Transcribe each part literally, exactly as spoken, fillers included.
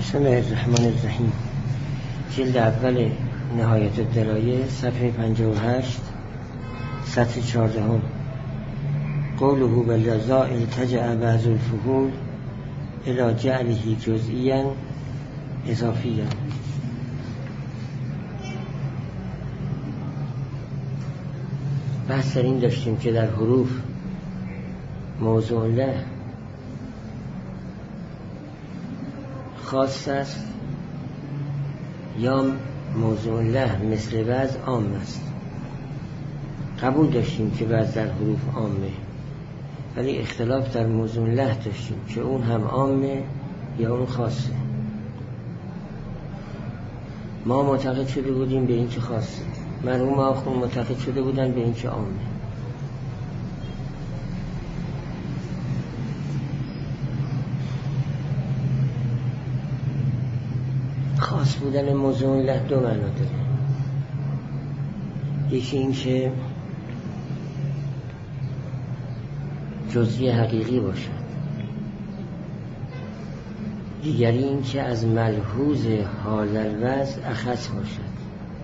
بسم الله الرحمن الرحیم. جلد اول نهایت الدرایه، صفحه پنجاه و هشت، سطر چهاردهم. قوله بالرضاء التجأ بعض الفحول الى جعله جزئیا اضافیا. بحث در این داشتیم که در حروف موضوع له خاص است یا موضوع له مثل وضع عام است. قبول داشتیم که وضع در حروف عامه، ولی اختلاف در موضوع له داشتیم که اون هم عامه یا اون خاصه. ما معتقد شده بودیم به این که خاصه، مرحوم آخوند معتقد شده بودن به این که عامه. خاص بودن موضوع له دو معنا داره. یکی این که جزئی حقیقی باشد، دیگری این که از ملحوظ حال الوضع اخص باشد.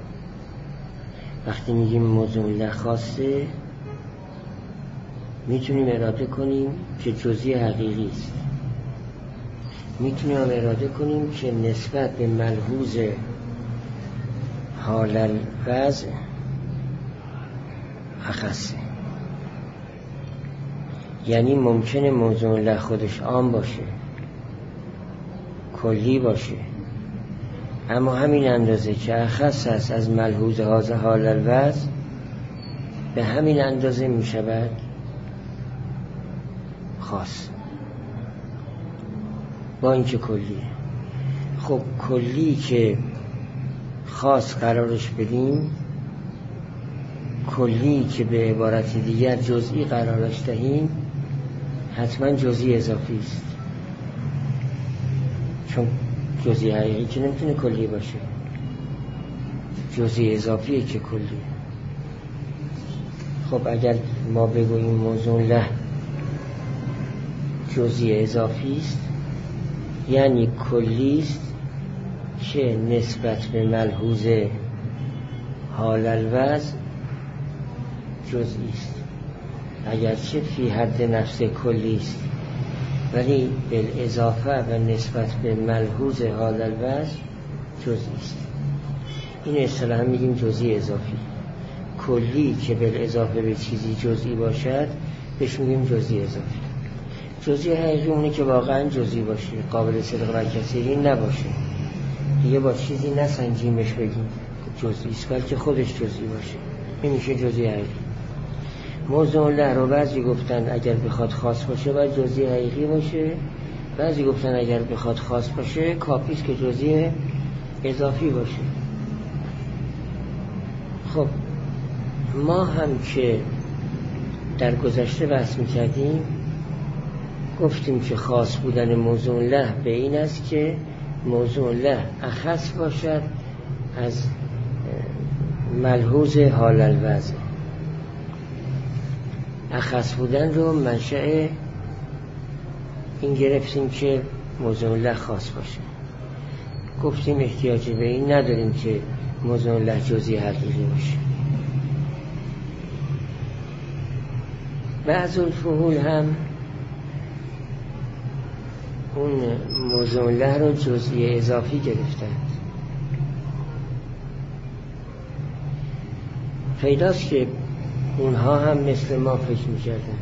وقتی میگیم موضوع له خاصه، میتونیم اراده کنیم که جزئی حقیقی است، میتونیم اراده کنیم که نسبت به ملحوظ حال الوضع اخصه. یعنی ممکنه موضوع له خودش عام باشه، کلی باشه، اما همین اندازه که اخص است از ملحوظ حال الوضع، به همین اندازه میشود خاص، با اینکه کلیه. خب کلی که خاص قرارش بدیم، کلی که به عبارت دیگر جزئی قرارش دهیم، حتما جزئی اضافی است، چون جزئی حقیقی که نمیتونه کلی باشه، جزئی اضافیه که کلیه. خب اگر ما بگوییم موضوع له جزئی اضافی است، یعنی کلی است که نسبت به ملحوظ حال الوضع جزئی است، اگرچه فی حد نفس کلی است، ولی بالاضافه و نسبت به ملحوظ حال الوضع جزئی است. این اصطلاحا میگیم جزئی اضافی. کلی که بالاضافه به چیزی جزئی باشد بهش میگیم جزئی اضافی. جزئی حقیقی اونه که واقعا جزئی باشه، قابل صدق و کثیری نباشه، دیگه با چیزی نسنجیمش بگیم جزئی است، بلکه خودش جزئی باشه، این میشه جزئی حقیقی. موضوع له رو بعضی گفتن اگر بخواد خاص باشه باید جزئی حقیقی باشه، بعضی گفتن اگر بخواد خاص باشه کافیست که جزئی اضافی باشه. خب ما هم که در گذشته بحث میکردیم، گفتیم که خاص بودن موضوع له به این است که موضوع له اخص باشد از ملحوظ حال الوضع. اخص بودن رو منشأ این گرفتیم که موضوع له خاص باشه. گفتیم احتیاج به این نداریم که موضوع له جزئی حقیقی باشه. بعض الفحول هم اون موضوع له رو جزئی اضافی گرفتند. پیداست که اونها هم مثل ما فکر می‌کردن،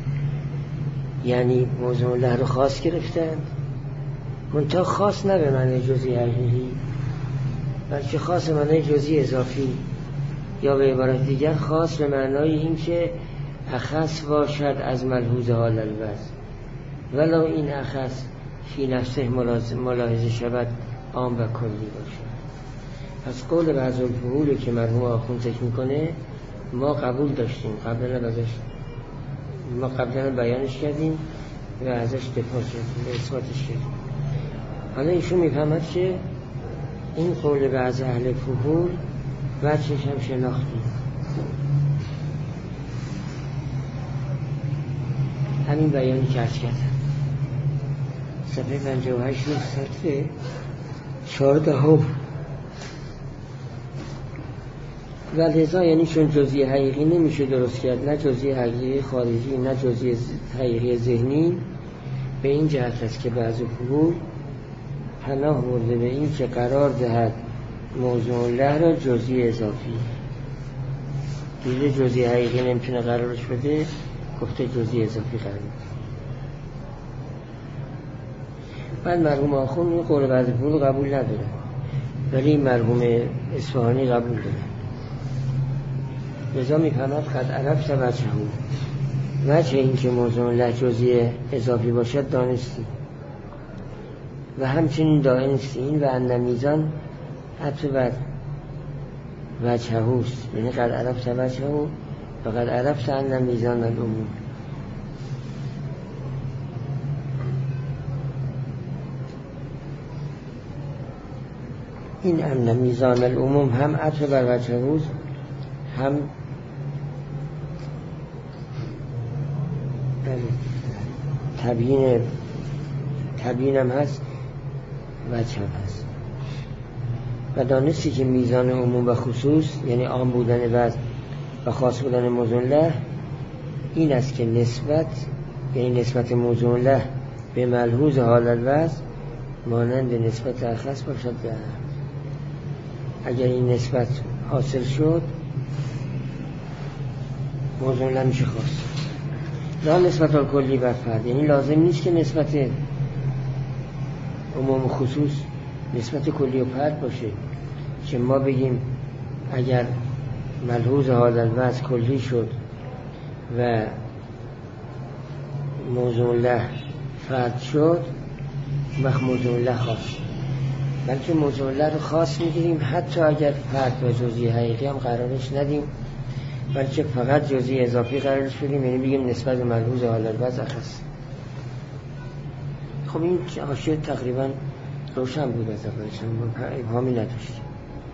یعنی موضوع له رو خاص گرفتند، منتها خاص نه به معنی جزئی حقیقی، بلکه خاص به معنی جزئی اضافی، یا به عبارت دیگر خاص به معنای این که اخص باشد از ملحوظ حال الوضع، ولو این اخص فی نفسه ملاحظه شود عام و کلی باشد. پس قول بعض الفحول که مرحوم آخوند ذکر میکنه ما قبول داشتیم، قبلا ازش ما قبلا بیانش کردیم و ازش دفاع کردیم، اثباتش کردیم. حالا ایشون میفهمد که این قول بعض اهل فحول وجهش هم شناختیم. همین بیانی که عرض کردم صفحه پنجاه و هشت سطر چهاردهم و لذا یعنی چون جزئی حقیقی نمیشه درست کرد، نه جزئی حقیقی خارجی نه جزئی حقیقی ذهنی، به این جهت است که بعضی فهول پناه برده به این که قرار دهد موضوع له را جزئی اضافی. دیده جزئی حقیقی نمیتونه قرارش بده، گفته جزئی اضافی قرار بده. بعد مرحوم آخوند این قول بعضی فهول قبول نداره، ولی مرحوم اصفهانی قبول داره. لذا میفهمد قد عرفت وجهه، وجه این که موضوع له جزئی اضافی باشد دانستی و همچنین دانستی این و ان میزان حتی بر وجهه است، یعنی قد عرفت وجهه و قد عرفت ان میزان العموم. این ان میزان العموم هم عطف بر وجهه است، هم تبیین تبیین هم هست، وجه هم هست. و دانستی که میزان عموم و خصوص یعنی عام بودن وضع و خاص بودن موضوع له این است که نسبت یعنی نسبت موضوع له به ملحوظ حال الوضع مانند نسبت اخص باشد. اگر این نسبت حاصل شد موضوع له میشه خاص. لا نسبت الکلی بر فرد، یعنی لازم نیست که نسبت عموم و خصوص نسبت کلی و فرد باشه که ما بگیم اگر ملحوظ حال الوضع کلی شد و موضوع له فرد شد وقت موضوع له خاص، بلکه موضوع له رو خاص میگیریم حتی اگر فرد و جزئی حقیقی هم قرارش ندیم، بلکه فقط جزئی اضافی قرارش بدیم، یعنی بگیم نسبت به ملحوظ حال الوضع خاص. خب این حاشیه تقریبا روشن بود از اولش، ابهامی نداشت.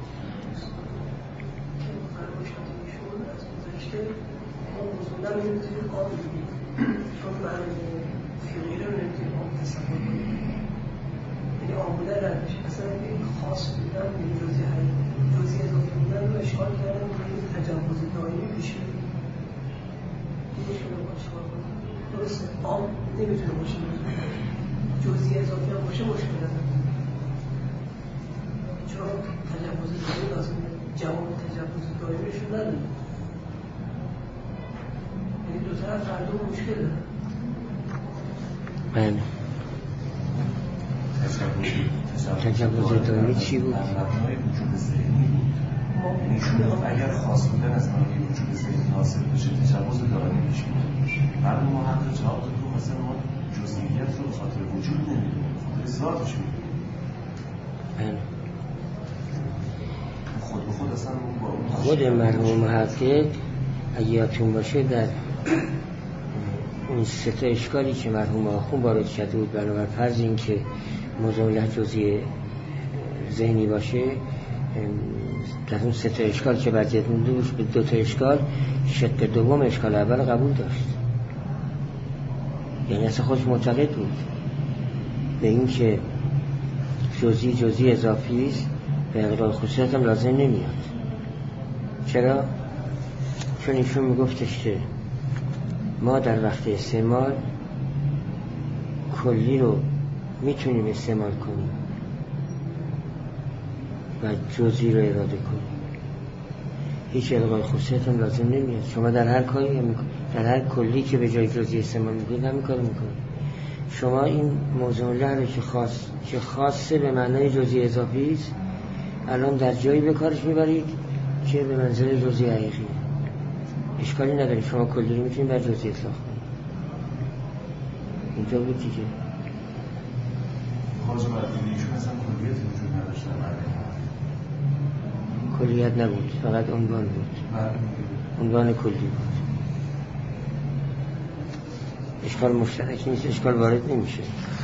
نمیتونه باشه جزئی اضافی هم باشه مشکل نداره، چون تجاوز دائمی لازم جواب تجاوز دائمیشون نداره، یعنی دو طرف هر دو مشکل داره. بله تجاوز دائمی چی بود؟ مبنای وجود ذهنی بود، یعنی شما اگر خاص بودن از مبنای وجود ذهنی حاصل بشه تجاوز دائمی میشه. بعد ما هم جواب دادیم مثلا ما جزئیات رو خاطر وجود نمیدونیم، خاطر ذاتش میدونیم. خود به خود اصلا خود مرحوم محقق اگه یادتون باشه در اون سه تا اشکالی که مرحوم آخوند وارد کرده بود بنابر فرض این که موضوع له جزئی ذهنی باشه، در اون سه تا اشکال که بعد مونده بود به دو تا اشکال شق دوم اشکال اول قبول داشت، یعنی اصلا خودش معتقد بود به این که جزئی جزئی اضافی است به اقرار خصوصیت هم لازم نمیاد. چرا؟ چون ایشون میگفتش که ما در وقت استعمال کلی رو میتونیم استعمال کنیم و جزئی رو اراده کنیم، هیچ الغای خصوصیت هم لازم نمیاد. شما در هر کاری در هر کلی که به جای جزئی استعمال میکنید همین کارو میکنید. شما این موضوع له رو که خاص که خاصه به معنای جزئی اضافی است الان در جایی به کارش میبرید که به منزله جزئی حقیقی، اشکالی نداره. شما کلی رو میتونید بر جزئی اطلاق کنید. اینجا بود دیگه. خارج مردمی ایشون اصلا کلیت وجود نداشتن، کلیت نبود، فقط عنوان بود، عنوان کلی بود. اشکال مشترک نیست، اشکال وارد نمیشه.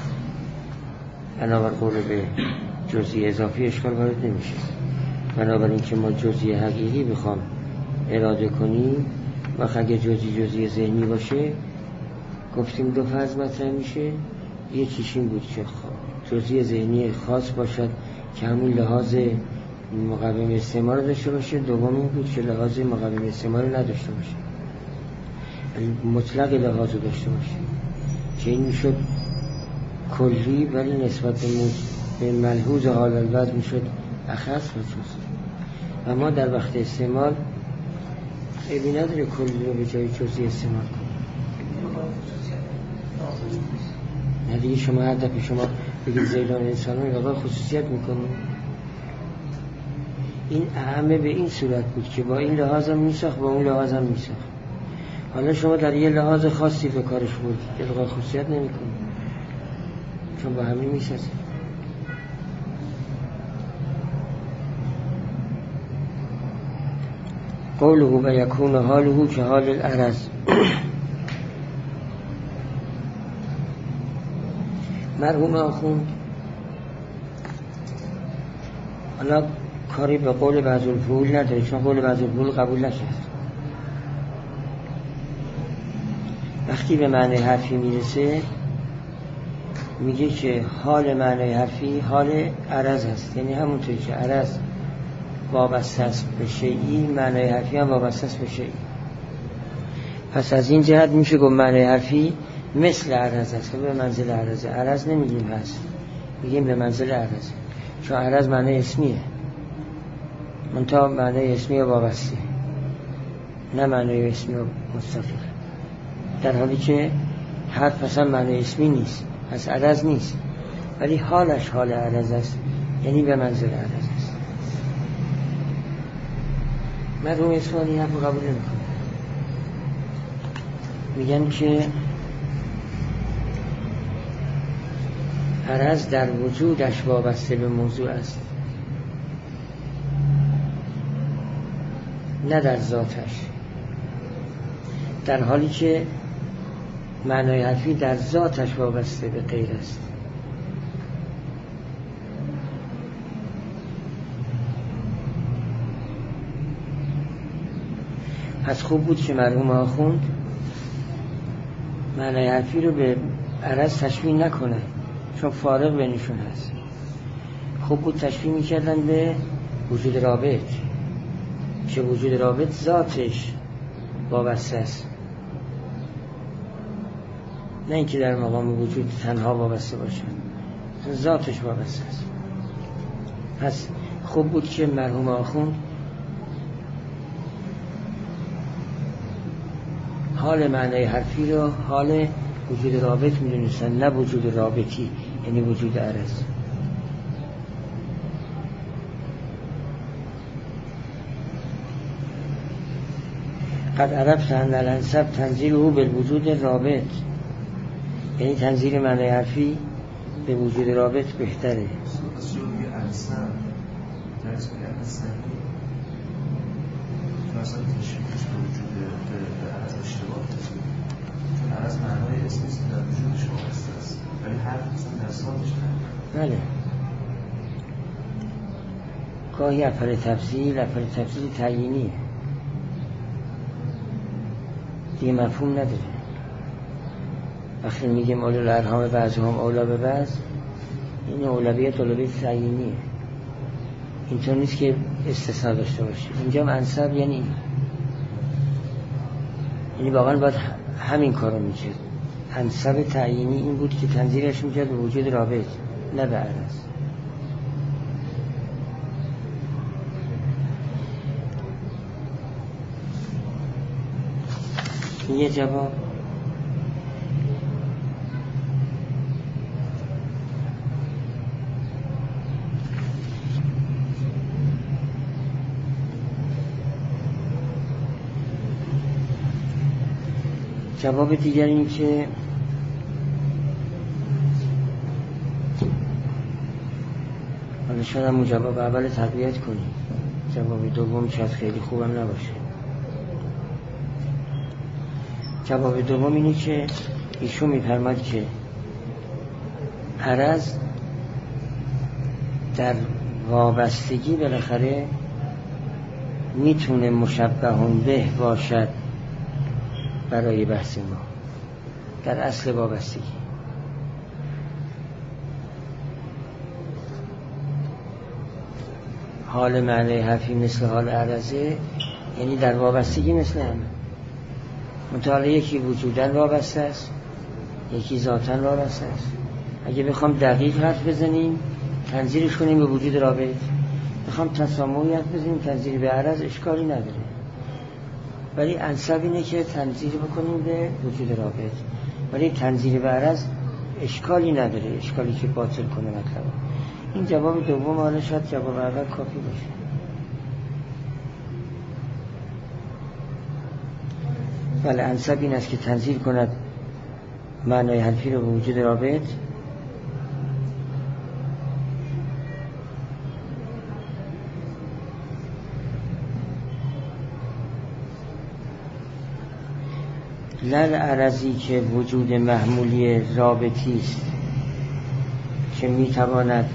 بنابر قول به جزئی اضافی اشکال وارد نمیشه. بنابراین که ما جزئی حقیقی بخوام اراده کنیم و اگه جزئی جزئی ذهنی باشه گفتیم دو فرض مطرح میشه. یکیش این بود که جزئی ذهنی خاص باشد که همون لحاظ مقوم استعمار رو داشته باشه. دوم این بود که لحاظ مقوم استعمار رو نداشته باشه، مطلق لحاظ رو داشته باشه که این میشد کلی، ولی نسبت به ملحوظ حال الوضع میشد اخص و جزئی. و ما در وقت استعمال عیبی نداره کلی رو به جای جزئی استعمال کنیم. نه دیگه شما هر دفعه شما بگید زیدان انسان رو واقعا خصوصیت میکنیم. این اهمه به این صورت بود که با این لحاظ هم میساخت، با اون لحاظ هم میساخت. حالا شما در یه لحاظ خاصی به کارش بود که واقعا خصوصیت نمیکنیم، چون با همین میسازه. قوله و یکون حاله که حال العرض. مرحوم آخوند حالا کاری به قول بعض الفعول نداره، چون قول بعض الفعول قبول نشد. وقتی به معنی حرفی میرسه میگه که حال معنی حرفی حال عرض هست، یعنی همونطوری که عرض وابسته است به شیئی، معنی حرفی هم وابسته است به شیئی. پس از این جهت میشه گفت معنی حرفی مثل عرض است، به منزل عرضه. عرض نمیگیم هست، میگیم به منزل عرضه، چون عرض معنی اسمیه، منتها معنی اسمی وابسته، نه معنی اسمی مستقل. در حالی که حرف اصلا معنی اسمی نیست، پس عرض نیست، ولی حالش حال عرض است، یعنی به منزل عرض است. مرحوم اصفهانی حرف قبول نمی‌کنه، میگن که عرض در وجودش وابسته به موضوع است، نه در ذاتش، در حالی که معنای حرفی در ذاتش وابسته به غیر است. پس خوب بود که مرحوم آخوند معنای حرفی رو به عرض تشبیه نکنه، چون فارق بینشون هست. خوب بود تشبیه میکردن به وجود رابط، که وجود رابط ذاتش وابسته است، نه اینکه در مقام وجود تنها وابسته باشه، ذاتش وابسته است. پس خوب بود که مرحوم آخوند حال معنای حرفی رو حال وجود رابط میدونستن، نه وجود رابطی، یعنی وجود عرض. قد عرفت ان الانسب تنزیل او بالوجود رابط، یعنی تنزیل معنای حرفی به وجود رابط بهتره. عرض معنای اسمی است در وجودش وابسته است، ولی حرف اصلا در ذاتش نه. بله، گاهی افعال تفضیل افعال تفضیل تعیینیه، دیگه مفهوم نداره. وقتی میگیم اولو الارحام بعضهم اولا به بعض، این اولویت اولویت تعیینیه، اینطور نیست که استثناء داشته باشه. اینجا هم انسب یعنی یعنی واقعا باید همین کارو میکرد. انسب تعیینی این بود که تنظیرش میکرد به وجود رابط، نه به عرض. این یه جواب. جواب دیگر این که حالا شاید همون جواب اول تقویت کنیم، جواب دوم شاید خیلی خوبم نباشه. جواب دوم اینه که ایشون می‌فرماد که عرض در وابستگی بالاخره میتونه مشبهون به باشد برای بحث ما، در اصل وابستگی. حال معنی حرفی مثل حال عرضه، یعنی در وابستگی مثل همه. مطالعه یکی وجودن وابسته است، یکی ذاتن وابسته است. اگه بخوام دقیق حرف بزنیم تنظیرش کنیم به وجود رابط، بخوام تسامحی حرف بزنیم تنظیر به عرض، اشکالی نداره. ولی انسب اینه که تنظیر بکنیم به وجود رابط، ولی تنظیر به عرض اشکالی نداره، اشکالی که باطل کنه مطلب. این جواب دوم، حالا شاید جواب اول کافی باشه. ولی انسب این است که تنظیر کند معنای حرفی رو به وجود رابط. لل عرضی که وجود محمولی رابطی است که میتواند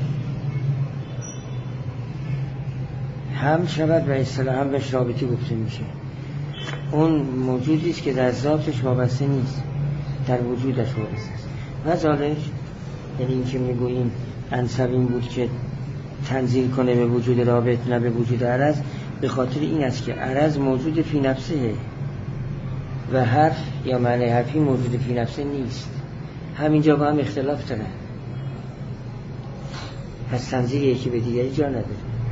هم شود و اصطلاحاً بهش رابطی گفته میشه. اون موجودی است که در ذاتش وابسته نیست، در وجودش وابسته است. و ذالک یعنی این که میگوییم انسب این بود که تنزیل کنه به وجود رابط نه به وجود عرض، به خاطر این است که عرض موجود فی نفسه و حرف یا معنی حرفی موجود فی نفسه نیست. همینجا با هم اختلاف دارن، پس تنزیل یکی به دیگری جا نداره.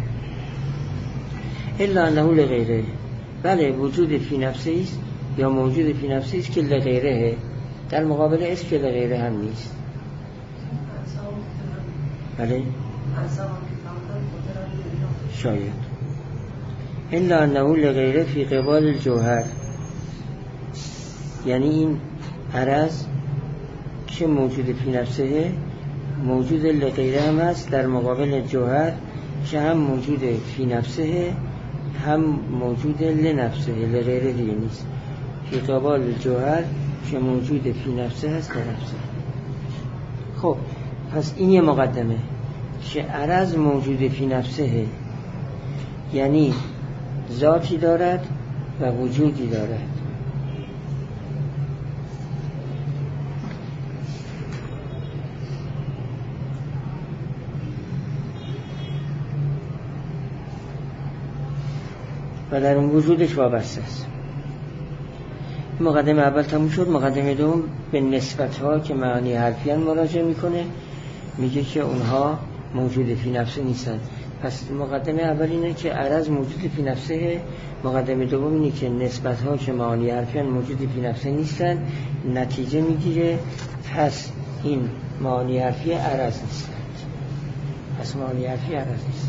الا انه لغیره، بله وجود فی نفسه است یا موجود فی نفسه است که لغیره، در مقابل است که لغیره هم نیست. بله شاید. الا انه لغیره فی قبال الجوهر، یعنی این عرض که موجود فی نفسه موجود لغیره هم است در مقابل جوهر که هم موجود فی نفسه هم موجود لنفسه، لغیره دیگه نیست. فی قبال جوهر که موجود فی نفسه هست لنفسه. خب پس این یه مقدمه که عرض موجود فی نفسه، یعنی ذاتی دارد و وجودی دارد. و در اون وجودش وابسته است. مقدمه اول تموم شد. مقدمه دوم به نسبت ها که معانی حرفیان مراجعه میکنه، میگه که اونها موجود فی نفسه نیستن. پس مقدمه اول اینه که عرض موجود فی نفسه، مقدمه دوم اینه که نسبت ها که معانی حرفیان موجود فی نفسه نیستن. نتیجه میگیره پس این معانی حرفی عرض نیستن، پس معانی حرفی عرض نیستن.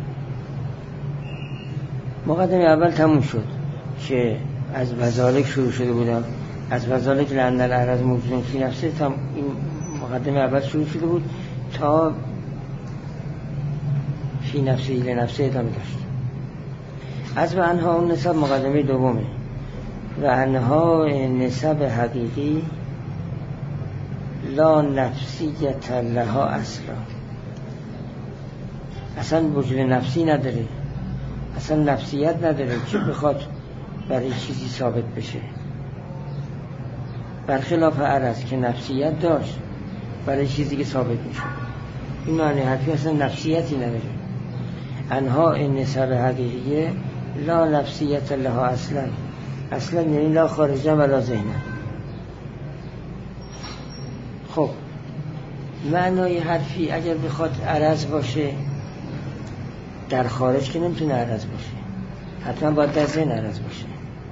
مقدمه اول تموم شد که از وذالک شروع شده بودم، از وذالک لأن العرض موجود فی نفسه، تا این مقدمه اول شروع شده بود تا فی نفسه لنفسه ادامه داشت. از و انها اون نسب مقدمه دومه. و انها نسب حقیقی لا نفسیت لها اصلا، اصلا وجود نفسی نداره، اصلا نفسیت نداره که بخواد برای چیزی ثابت بشه، برخلاف عرض که نفسیت داشت برای چیزی که ثابت میشه. این معنی حرفی اصلا نفسیتی نداره. انها این نسب حقیقیه لا نفسیت لها اصلا، اصلا یعنی لا خارجه ولا ذهنه. خب معنای حرفی اگر بخواد عرض باشه در خارج که نمیتونه عرض باشه، حتما باید در ذهن عرض باشه.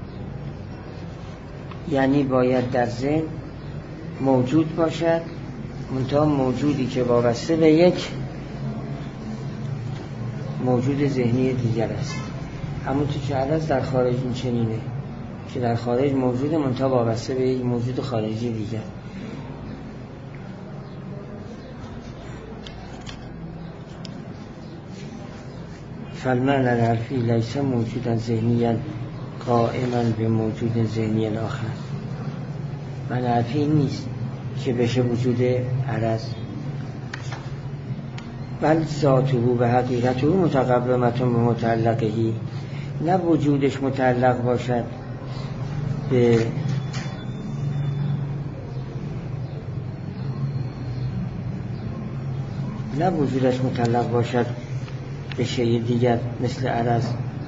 یعنی باید در ذهن موجود باشد، منتها موجودی که وابسته به یک موجود ذهنی دیگر است. اما تو که عرض در خارج این چنینه که در خارج موجود منتها وابسته به یک موجود خارجی دیگر. فالمعنى الحرفی لیس موجودا ذهنیا قائما به موجود ذهنی آخر. معنی حرفی نیست که بشه وجود عرض، بل ذاته و حقیقته متقومتون به متعلقهی، نه وجودش متعلق باشد به نه وجودش متعلق باشد به شیء دیگر مثل عرض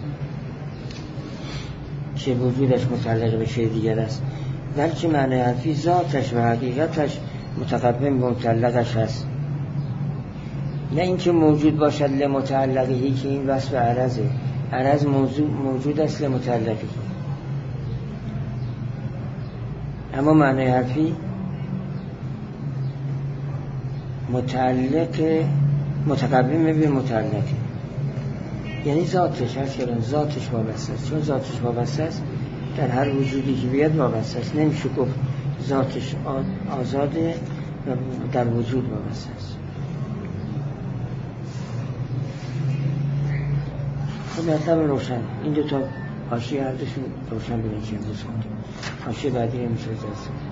که وجودش متعلق به شیء دیگر است، بلکه معنی حرفی ذاتش و حقیقتش متقدم به متعلقش هست، نه اینکه موجود باشد لمتعلقهی که این وصف عرضه. عرض موجود, موجود است لمتعلقهی، اما معنی حرفی متعلق متقدم به متعلقه، یعنی ذاتش هست که ذاتش وابسته است. چون ذاتش وابسته است در هر وجودی که بیاد وابسته است، نمیشه گفت ذاتش آزاده و در وجود وابسته است. خب مطلب روشن، این دو تا حاشیه هر دوشون روشن بودن که امروز خوندیم. حاشیه بعدی رو میشه درست